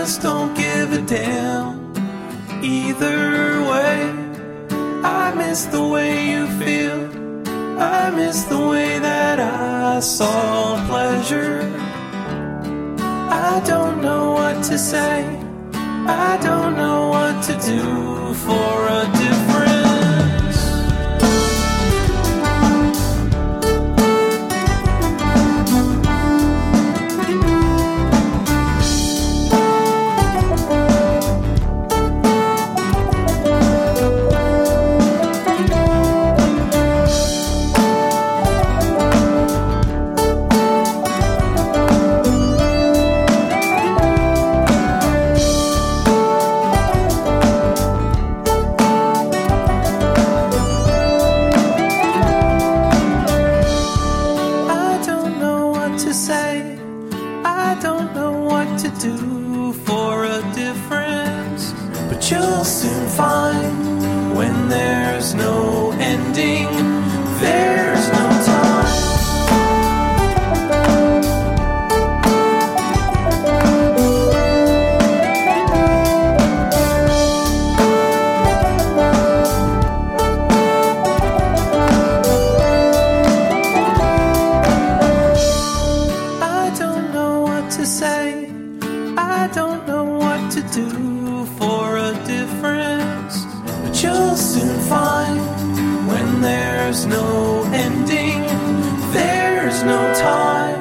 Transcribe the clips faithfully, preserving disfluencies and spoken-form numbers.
just don't give a damn. Either way, I miss the way you feel. I miss the way that I saw pleasure. I don't know what to say. I don't know what to do for a difference. You'll soon find when there's no ending, there's no time. I don't know what to say. I don't know what to do. You'll soon find when there's no ending, there's no time.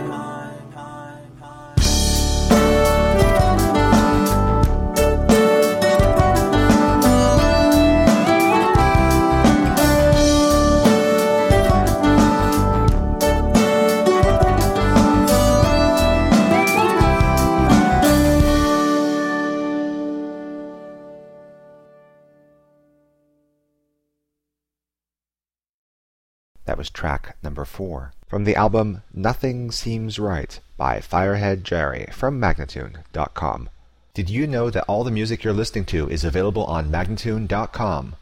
That was track number four from the album Nothing Seems Right by Firehead Jerry from Magnatune dot com. Did you know that all the music you're listening to is available on Magnatune dot com?